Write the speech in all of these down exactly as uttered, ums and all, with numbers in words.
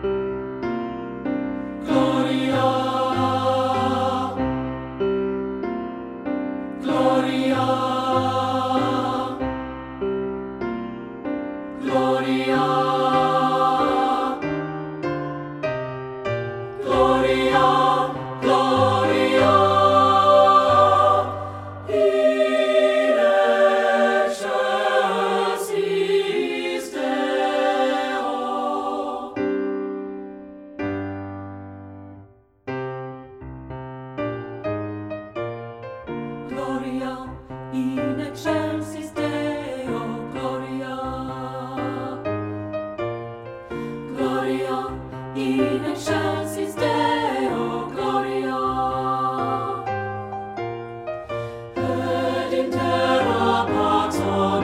Gloria, Gloria, Gloria, Gloria, Gloria, in excelsis Deo. Gloria in excelsis Deo, Gloria, Gloria in excelsis Deo, Gloria, et in terra pax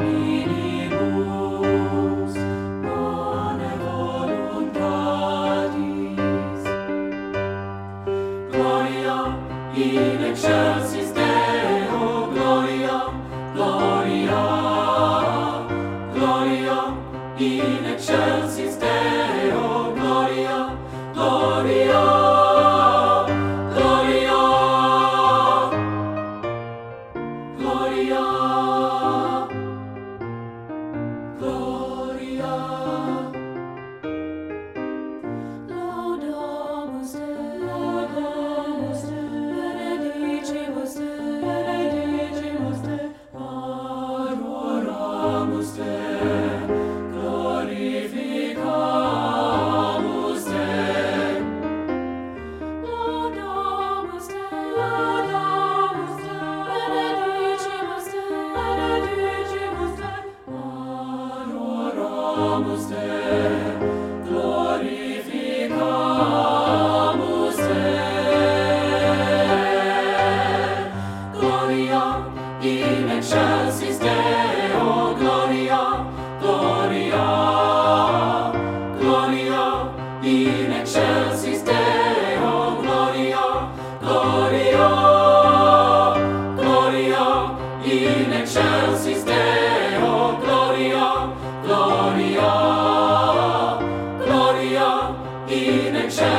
hominibus bone voluntatis. Gloria in excelsis Deo, Gloria, Gloria, Gloria in excelsis Deo, Gloria, Gloria, Gloria, Gloria, Gloria. Laudamus Te, laudamus Te, benedicimus Te, benedicimus Te, adoramus Te, glorificamus Te. Laudamus Te, laudamus Te, benedicimus Te, benedicimus Te, adoramus Te, glorificamus Te. Gloria in excelsis Deo, Gloria, Gloria, Gloria in excelsis Deo, Gloria, Gloria, Gloria in excelsis Deo, Gloria, Gloria, Gloria in excelsis